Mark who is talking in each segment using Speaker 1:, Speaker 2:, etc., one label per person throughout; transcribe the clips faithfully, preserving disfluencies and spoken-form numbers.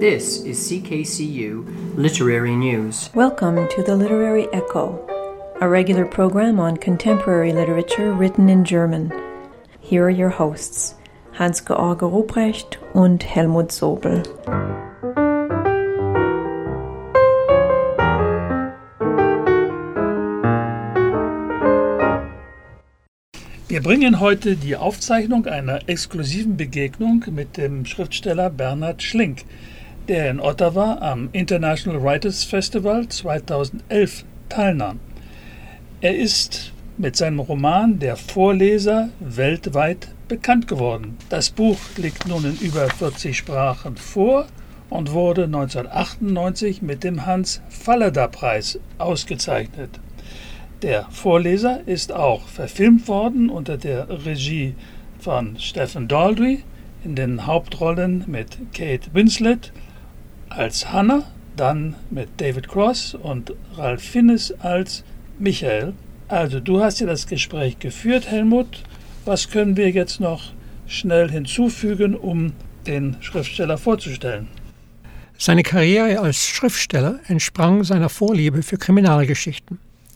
Speaker 1: This is C K C U Literary News.
Speaker 2: Welcome to the Literary Echo, a regular program on contemporary literature written in German. Here are your hosts, Hans-George Ruprecht und Helmut Sobel.
Speaker 3: Wir bringen heute die Aufzeichnung einer exklusiven Begegnung mit dem Schriftsteller Bernhard Schlink, der in Ottawa am International Writers Festival zweitausendelf teilnahm. Er ist mit seinem Roman Der Vorleser weltweit bekannt geworden. Das Buch liegt nun in über vierzig Sprachen vor und wurde neunzehnhundertachtundneunzig mit dem Hans-Fallada-Preis ausgezeichnet. Der Vorleser ist auch verfilmt worden unter der Regie von Stephen Daldry, in den Hauptrollen mit Kate Winslet als Hannah, dann mit David Cross und Ralph Fiennes als Michael. Also du hast ja das Gespräch geführt, Helmut. Was können wir jetzt noch schnell hinzufügen, um den Schriftsteller vorzustellen?
Speaker 4: Seine Karriere als Schriftsteller entsprang seiner Vorliebe für Kriminalgeschichten.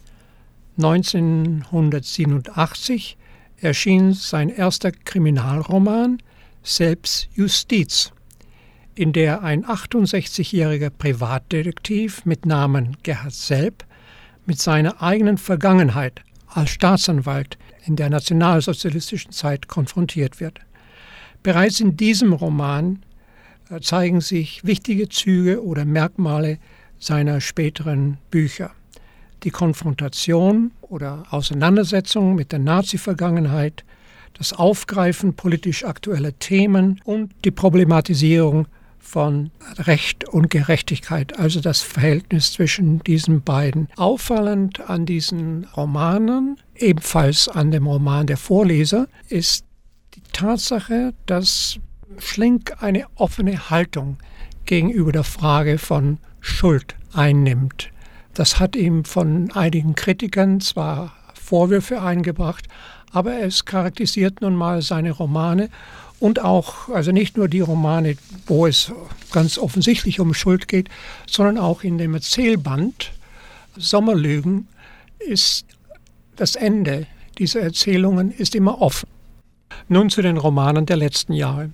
Speaker 4: neunzehnhundertsiebenundachtzig erschien sein erster Kriminalroman Selbstjustiz, in der ein achtundsechzigjähriger Privatdetektiv mit Namen Gerhard Selb mit seiner eigenen Vergangenheit als Staatsanwalt in der nationalsozialistischen Zeit konfrontiert wird. Bereits in diesem Roman zeigen sich wichtige Züge oder Merkmale seiner späteren Bücher. Die Konfrontation oder Auseinandersetzung mit der Nazi-Vergangenheit, das Aufgreifen politisch aktueller Themen und die Problematisierung von Recht und Gerechtigkeit, also das Verhältnis zwischen diesen beiden. Auffallend an diesen Romanen, ebenfalls an dem Roman Der Vorleser, ist die Tatsache, dass Schlink eine offene Haltung gegenüber der Frage von Schuld einnimmt. Das hat ihm von einigen Kritikern zwar Vorwürfe eingebracht, aber es charakterisiert nun mal seine Romane und auch, also nicht nur die Romane, wo es ganz offensichtlich um Schuld geht, sondern auch in dem Erzählband Sommerlügen ist das Ende dieser Erzählungen ist immer offen. Nun zu den Romanen der letzten Jahre.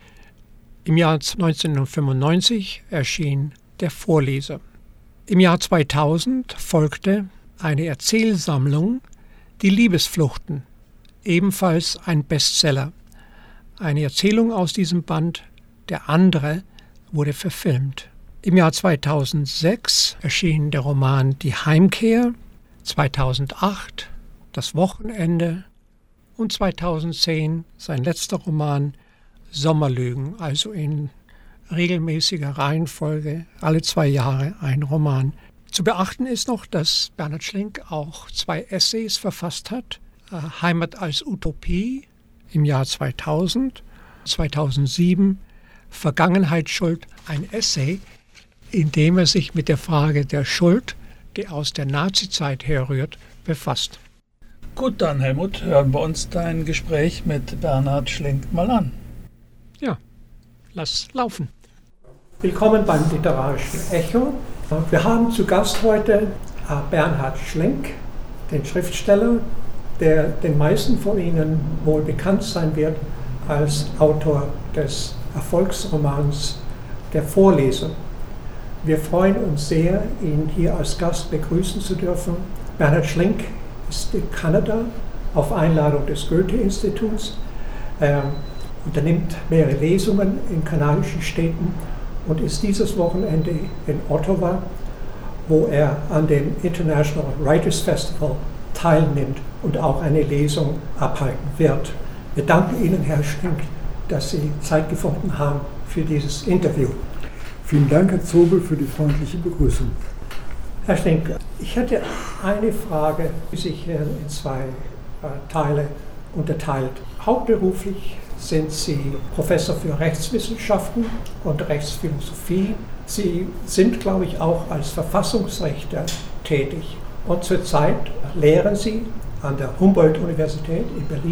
Speaker 4: Im Jahr neunzehnhundertfünfundneunzig erschien Der Vorleser. Im Jahr zweitausend folgte eine Erzählsammlung Die Liebesfluchten, ebenfalls ein Bestseller. Eine Erzählung aus diesem Band, Der andere, wurde verfilmt. Im Jahr zweitausendsechs erschien der Roman Die Heimkehr, zweitausendacht Das Wochenende und zweitausendzehn sein letzter Roman Sommerlügen, also in regelmäßiger Reihenfolge, alle zwei Jahre ein Roman. Zu beachten ist noch, dass Bernhard Schlink auch zwei Essays verfasst hat. Heimat als Utopie im Jahr zweitausend, zweitausendsieben, Vergangenheitsschuld, ein Essay, in dem er sich mit der Frage der Schuld, die aus der Nazizeit herrührt, befasst.
Speaker 3: Gut, dann Helmut, hören wir uns dein Gespräch mit Bernhard Schlink mal an.
Speaker 4: Ja, lass laufen.
Speaker 5: Willkommen beim Literarischen Echo. Wir haben zu Gast heute Bernhard Schlink, den Schriftsteller, der den meisten von Ihnen wohl bekannt sein wird als Autor des Erfolgsromans Der Vorleser. Wir freuen uns sehr, ihn hier als Gast begrüßen zu dürfen. Bernhard Schlink ist in Kanada auf Einladung des Goethe-Instituts, äh, unternimmt mehrere Lesungen in kanadischen Städten und ist dieses Wochenende in Ottawa, wo er an dem International Writers Festival teilnimmt und auch eine Lesung abhalten wird. Wir danken Ihnen, Herr Schlink, dass Sie Zeit gefunden haben für dieses Interview.
Speaker 6: Vielen Dank, Herr Zobel, für die freundliche Begrüßung.
Speaker 5: Herr Schlink, ich hätte eine Frage, die sich in zwei äh, Teile unterteilt. Hauptberuflich sind Sie Professor für Rechtswissenschaften und Rechtsphilosophie. Sie sind, glaube ich, auch als Verfassungsrechtler tätig. Und zurzeit lehren Sie an der Humboldt-Universität in Berlin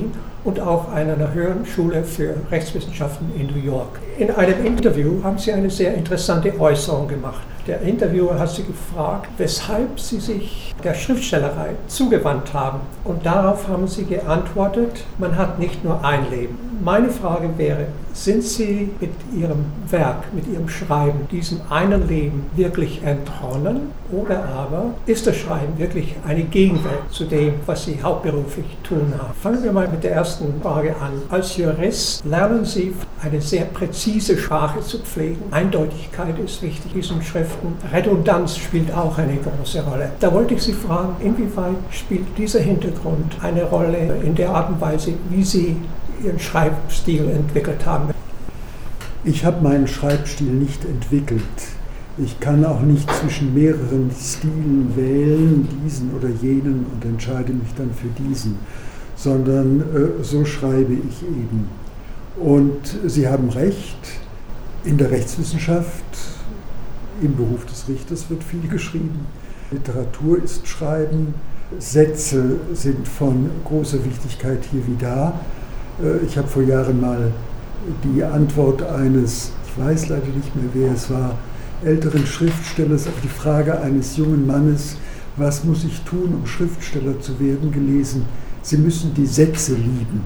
Speaker 5: und auch an einer höheren Schule für Rechtswissenschaften in New York. In einem Interview haben Sie eine sehr interessante Äußerung gemacht. Der Interviewer hat Sie gefragt, weshalb Sie sich der Schriftstellerei zugewandt haben. Und darauf haben Sie geantwortet, man hat nicht nur ein Leben. Meine Frage wäre, sind Sie mit Ihrem Werk, mit Ihrem Schreiben, diesem einen Leben wirklich entronnen? Oder aber ist das Schreiben wirklich eine Gegenwelt zu dem, was Sie hauptberuflich tun haben? Fangen wir mal mit der ersten Frage an. Als Jurist lernen Sie, eine sehr präzise Sprache zu pflegen. Eindeutigkeit ist wichtig in diesen Schriften. Redundanz spielt auch eine große Rolle. Da wollte ich Sie fragen, inwieweit spielt dieser Hintergrund eine Rolle in der Art und Weise, wie Sie Ihren Schreibstil entwickelt haben?
Speaker 6: Ich habe meinen Schreibstil nicht entwickelt. Ich kann auch nicht zwischen mehreren Stilen wählen, diesen oder jenen, und entscheide mich dann für diesen, sondern äh, so schreibe ich eben. Und Sie haben recht, in der Rechtswissenschaft, im Beruf des Richters wird viel geschrieben. Literatur ist Schreiben, Sätze sind von großer Wichtigkeit hier wie da. Ich habe vor Jahren mal die Antwort eines, ich weiß leider nicht mehr, wer es war, älteren Schriftstellers auf die Frage eines jungen Mannes, was muss ich tun, um Schriftsteller zu werden, gelesen. Sie müssen die Sätze lieben.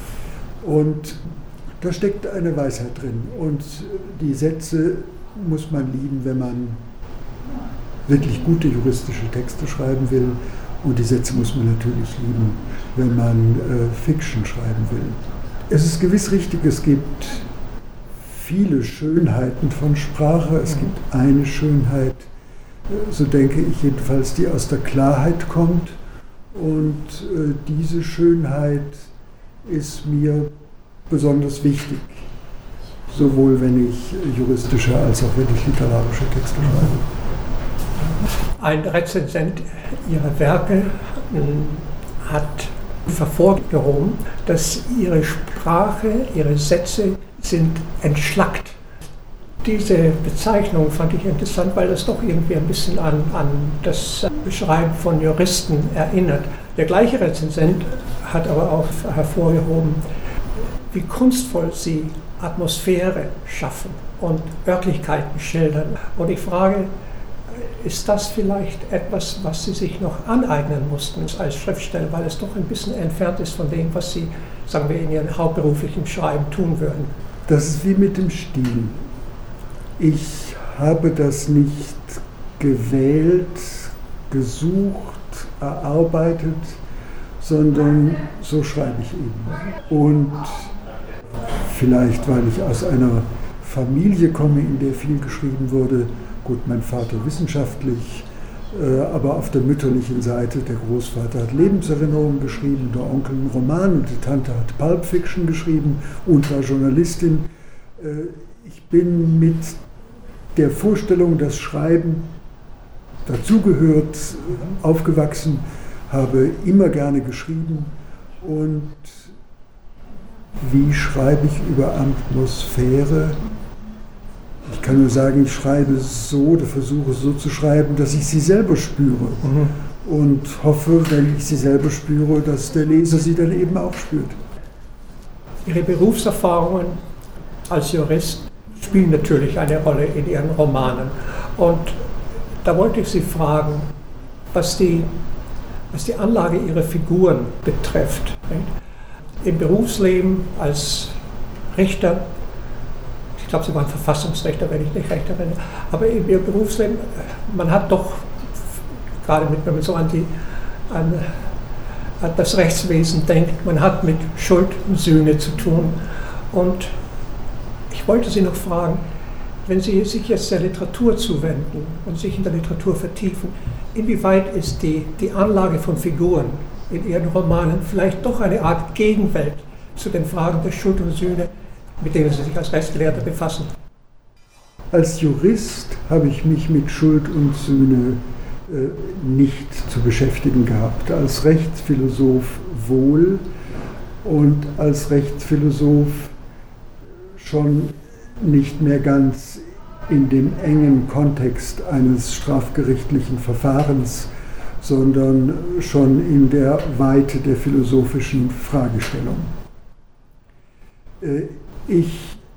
Speaker 6: Und da steckt eine Weisheit drin. Und die Sätze muss man lieben, wenn man wirklich gute juristische Texte schreiben will. Und die Sätze muss man natürlich lieben, wenn man äh, Fiction schreiben will. Es ist gewiss richtig, es gibt viele Schönheiten von Sprache. Es gibt eine Schönheit, so denke ich jedenfalls, die aus der Klarheit kommt. Und äh, diese Schönheit ist mir besonders wichtig, sowohl wenn ich juristische als auch wenn ich literarische Texte schreibe.
Speaker 5: Ein Rezensent Ihrer Werke hat hervorgehoben, dass Ihre Sprache, Ihre Sätze sind entschlackt. Diese Bezeichnung fand ich interessant, weil das doch irgendwie ein bisschen an, an das Beschreiben von Juristen erinnert. Der gleiche Rezensent hat aber auch hervorgehoben, wie kunstvoll Sie Atmosphäre schaffen und Örtlichkeiten schildern. Und ich frage, ist das vielleicht etwas, was Sie sich noch aneignen mussten als Schriftsteller, weil es doch ein bisschen entfernt ist von dem, was Sie, sagen wir, in Ihrem hauptberuflichen Schreiben tun würden?
Speaker 6: Das ist wie mit dem Stil. Ich habe das nicht gewählt, gesucht, erarbeitet, sondern so schreibe ich eben. Und vielleicht, weil ich aus einer Familie komme, in der viel geschrieben wurde, gut, mein Vater wissenschaftlich, äh, aber auf der mütterlichen Seite, der Großvater hat Lebenserinnerungen geschrieben, der Onkel einen Roman und die Tante hat Pulp Fiction geschrieben und war Journalistin. Äh, ich bin mit der Vorstellung, dass Schreiben dazugehört, aufgewachsen, habe immer gerne geschrieben. Und wie schreibe ich über Atmosphäre? Ich kann nur sagen, ich schreibe so oder versuche so zu schreiben, dass ich sie selber spüre. Mhm. Und hoffe, wenn ich sie selber spüre, dass der Leser sie dann eben auch spürt.
Speaker 5: Ihre Berufserfahrungen als Jurist spielen natürlich eine Rolle in Ihren Romanen. Und da wollte ich Sie fragen, was die, was die Anlage Ihrer Figuren betrifft. Im Berufsleben als Richter, ich glaube, Sie waren Verfassungsrichter, wenn ich nicht recht erinnere, aber in Ihrem Berufsleben, man hat doch, gerade mit, wenn man so an, die, an, an das Rechtswesen denkt, man hat mit Schuld und Sühne zu tun. Und ich wollte Sie noch fragen, wenn Sie sich jetzt der Literatur zuwenden und sich in der Literatur vertiefen, inwieweit ist die, die Anlage von Figuren in Ihren Romanen vielleicht doch eine Art Gegenwelt zu den Fragen der Schuld und Sühne, mit denen Sie sich als Rechtsgelehrter befassen?
Speaker 6: Als Jurist habe ich mich mit Schuld und Sühne äh, nicht zu beschäftigen gehabt. Als Rechtsphilosoph wohl und als Rechtsphilosoph schon nicht mehr ganz in dem engen Kontext eines strafgerichtlichen Verfahrens, sondern schon in der Weite der philosophischen Fragestellung. Ich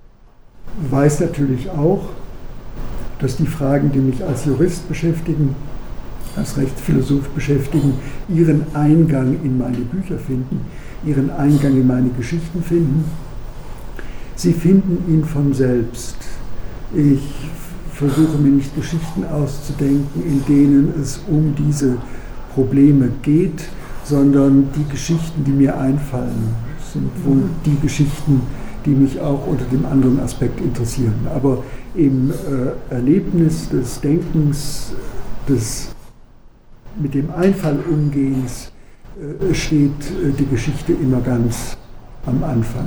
Speaker 6: weiß natürlich auch, dass die Fragen, die mich als Jurist beschäftigen, als Rechtsphilosoph beschäftigen, ihren Eingang in meine Bücher finden, ihren Eingang in meine Geschichten finden. Sie finden ihn von selbst. Ich versuche mir nicht Geschichten auszudenken, in denen es um diese Probleme geht, sondern die Geschichten, die mir einfallen, sind wohl die Geschichten, die mich auch unter dem anderen Aspekt interessieren. Aber im äh, Erlebnis des Denkens, des mit dem Einfall umgehens, äh, steht äh, die Geschichte immer ganz am Anfang.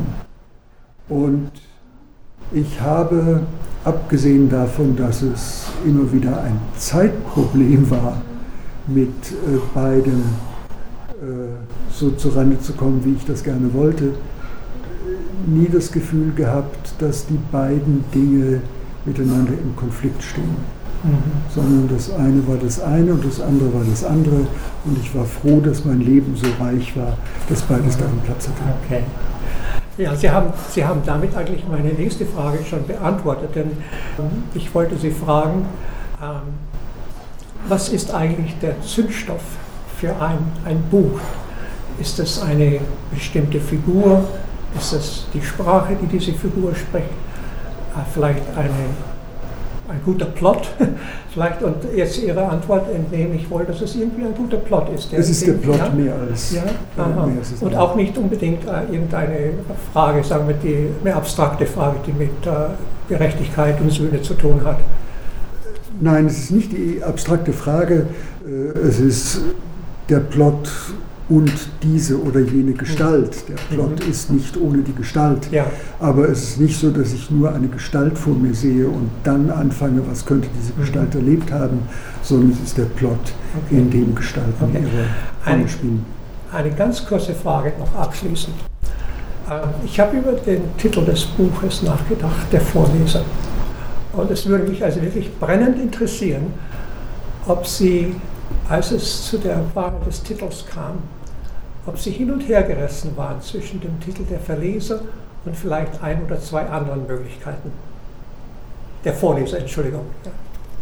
Speaker 6: Und ich habe, abgesehen davon, dass es immer wieder ein Zeitproblem war, mit äh, beiden äh, so zurande zu kommen, wie ich das gerne wollte, nie das Gefühl gehabt, dass die beiden Dinge miteinander im Konflikt stehen. Mhm. Sondern das eine war das eine und das andere war das andere. Und ich war froh, dass mein Leben so reich war, dass beides da einen Platz hatte.
Speaker 5: Okay. Ja, Sie haben, Sie haben damit eigentlich meine nächste Frage schon beantwortet, denn ich wollte Sie fragen, ähm, was ist eigentlich der Zündstoff für ein, ein Buch? Ist es eine bestimmte Figur? Ist es die Sprache, die diese Figur spricht? Äh, vielleicht eine, ein guter Plot? Vielleicht, und jetzt Ihre Antwort entnehme ich wohl, dass es irgendwie ein guter Plot ist.
Speaker 6: Es ist der Plot ja? mehr als...
Speaker 5: Ja? Aha. Mehr als und auch nicht unbedingt äh, irgendeine Frage, sagen wir, die, eine abstrakte Frage, die mit äh, Gerechtigkeit und Sühne zu tun hat.
Speaker 6: Nein, es ist nicht die abstrakte Frage, äh, es ist der Plot und diese oder jene Gestalt. Der Plot mhm. ist nicht ohne die Gestalt. Ja. Aber es ist nicht so, dass ich nur eine Gestalt vor mir sehe und dann anfange, was könnte diese Gestalt mhm. erlebt haben, sondern es ist der Plot, okay. in dem Gestalten okay. ihre Rolle spielen.
Speaker 5: Eine ganz kurze Frage noch abschließend. Ich habe über den Titel des Buches nachgedacht, der Vorleser. Und es würde mich also wirklich brennend interessieren, ob Sie, als es zu der Wahl des Titels kam, ob Sie hin und her gerissen waren zwischen dem Titel der Verleser und vielleicht ein oder zwei anderen Möglichkeiten. Der Vorleser, Entschuldigung. Ja.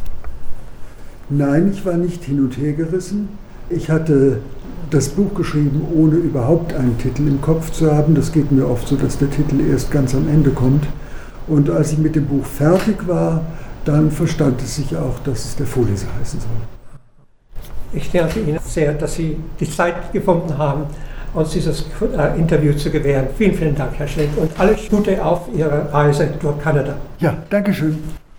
Speaker 6: Nein, ich war nicht hin und her gerissen. Ich hatte das Buch geschrieben, ohne überhaupt einen Titel im Kopf zu haben. Das geht mir oft so, dass der Titel erst ganz am Ende kommt. Und als ich mit dem Buch fertig war, dann verstand es sich auch, dass es der Vorleser heißen soll.
Speaker 5: Ich danke Ihnen sehr, dass Sie die Zeit gefunden haben, uns dieses Interview zu gewähren. Vielen, vielen Dank, Herr Schlink, und alles Gute auf Ihrer Reise durch Kanada.
Speaker 6: Ja, danke schön.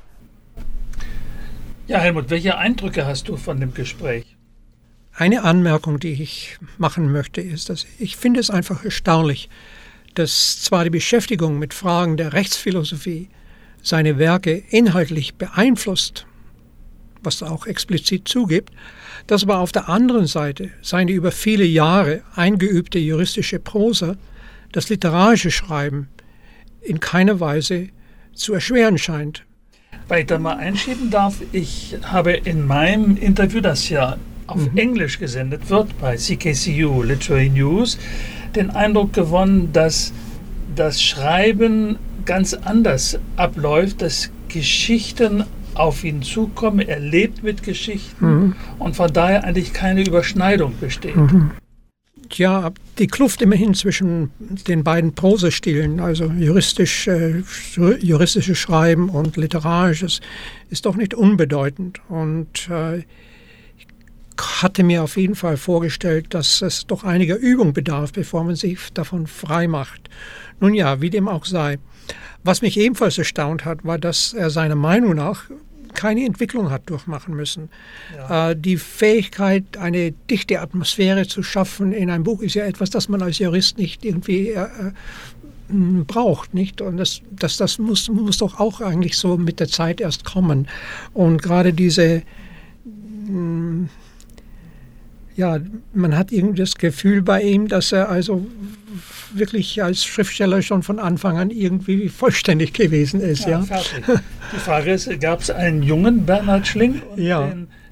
Speaker 3: Ja, Helmut, welche Eindrücke hast du von dem Gespräch?
Speaker 4: Eine Anmerkung, die ich machen möchte, ist, dass ich finde es einfach erstaunlich, dass zwar die Beschäftigung mit Fragen der Rechtsphilosophie seine Werke inhaltlich beeinflusst, was er auch explizit zugibt, dass aber auf der anderen Seite seine über viele Jahre eingeübte juristische Prosa das literarische Schreiben in keiner Weise zu erschweren scheint.
Speaker 3: Weil ich da mal einschieben darf, ich habe in meinem Interview, das ja auf mhm. Englisch gesendet wird, bei C K C U Literary News, den Eindruck gewonnen, dass das Schreiben ganz anders abläuft, dass Geschichten auf ihn zukommen, er lebt mit Geschichten mhm. und von daher eigentlich keine Überschneidung besteht. Mhm.
Speaker 4: Ja, die Kluft immerhin zwischen den beiden Prosastilen, also juristisch, äh, juristisches Schreiben und literarisches, ist doch nicht unbedeutend. Und äh, ich hatte mir auf jeden Fall vorgestellt, dass es doch einiger Übung bedarf, bevor man sich davon frei macht. Nun ja, wie dem auch sei. Was mich ebenfalls erstaunt hat, war, dass er seiner Meinung nach keine Entwicklung hat durchmachen müssen. Ja. Äh, die Fähigkeit, eine dichte Atmosphäre zu schaffen in einem Buch, ist ja etwas, das man als Jurist nicht irgendwie äh, braucht, nicht? Und das, das, das muss, muss doch auch eigentlich so mit der Zeit erst kommen. Und gerade diese mh, ja, man hat irgendwie das Gefühl bei ihm, dass er also wirklich als Schriftsteller schon von Anfang an irgendwie vollständig gewesen ist. Ja,
Speaker 3: ja. Fertig. Die Frage ist, gab es einen jungen Bernhard Schlink und
Speaker 4: ja.
Speaker 3: den,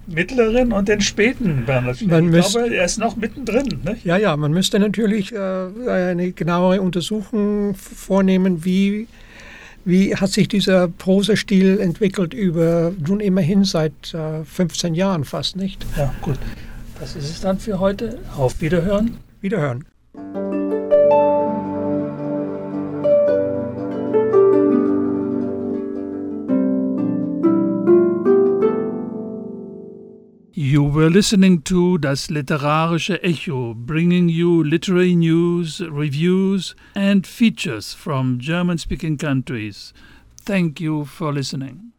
Speaker 3: mittleren und den späten Bernhard Schlink.
Speaker 4: Man
Speaker 3: ich
Speaker 4: müsst,
Speaker 3: glaube, er ist noch mittendrin. Ne?
Speaker 4: Ja, ja, man müsste natürlich äh, eine genauere Untersuchung vornehmen, wie, wie hat sich dieser Prosastil entwickelt über nun immerhin seit äh, fünfzehn Jahren fast, nicht?
Speaker 3: Ja, gut. Das ist es dann für heute. Auf Wiederhören.
Speaker 4: Wiederhören.
Speaker 3: You were listening to Das Literarische Echo, bringing you literary news, reviews and features from German-speaking countries. Thank you for listening.